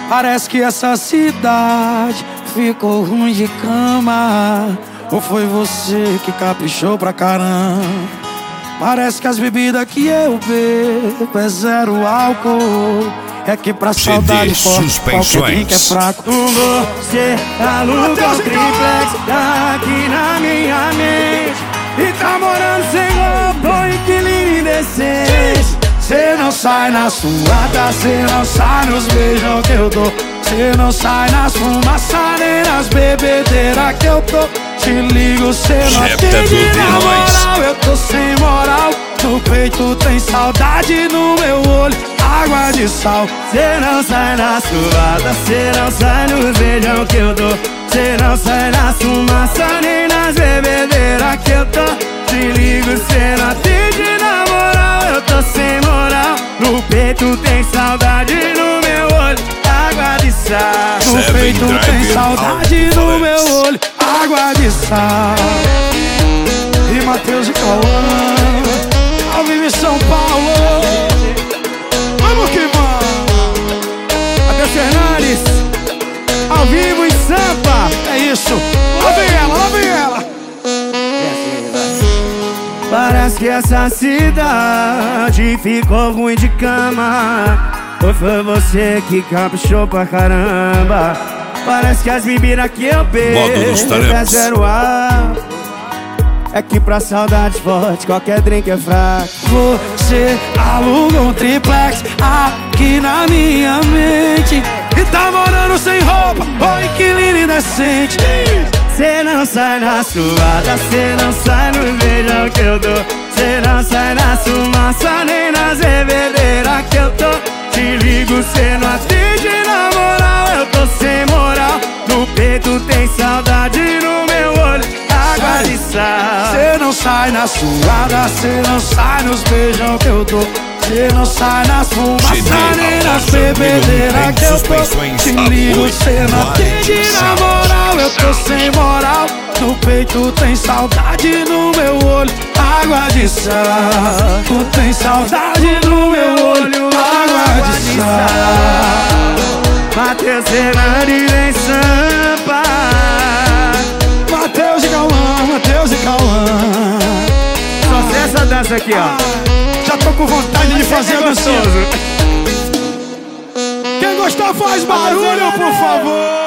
Parece que essa cidade ficou ruim de cama. Ou foi você que caprichou pra caramba? Parece que as bebidas que eu bebo é zero álcool. É que pra saudade forte qualquer drink é fraco. Você aluga um triplex aqui na minha mente e tá morando sem roupa, inquilino indecente. Cê não sai na suada, cê não sai nos beijos que eu dou. Cê não sai nas fumaças nem nas bebedeiras que eu tô. Te ligo, cê não atende na moral, eu tô sem moral. No peito tem saudade, no meu olho água de sal. Cê não sai na suada, cê não sai nos beijos que eu dou. Cê não sai na fumaça nem nas bebedeiras que eu tô. Te ligo, cê não atende na moral, eu tô sem moral. No peito tem saudade, no meu olho água de sal. No peito tem saudade, no meu olho água de sal. E Matheus e Cauã, ao vivo em São Paulo. Vamos que vamos. Matheus Fernandes, ao vivo em Sampa. É isso, lá vem ela, lá vem ela. Parece que essa cidade ficou ruim de cama. Ou foi você que caprichou pra caramba? Parece que as bebidas que eu bebo é zero ar. É que pra saudade forte qualquer drink é fraco. Você aluga um triplex aqui na minha mente e tá morando sem roupa, ô inquilino indecente. Cê não sai na suada, cê não sai no beijão que eu dou. Cê não sai na fumaça nem nas bebedeiras que eu tô. Te ligo, cê não atende na moral, eu tô sem moral. No peito tem saudade, no meu olho água de sal. Cê não sai na suada, cê não sai nos beijão que eu dou. Cê não sai nas fumaças nem nas bebedeiras que eu tô. Te ligo, cê não atende na moral, eu tô sem moral. No peito tem saudade, no meu olho água de sal. Tu tem saudade, no meu olho água de sal. Matheus Fernandes em Sampa. Matheus e Cauã, Matheus e Cauã. Só sei essa dança aqui, ó. Já tô com vontade de fazer a dança. Quem gostar faz barulho, por favor.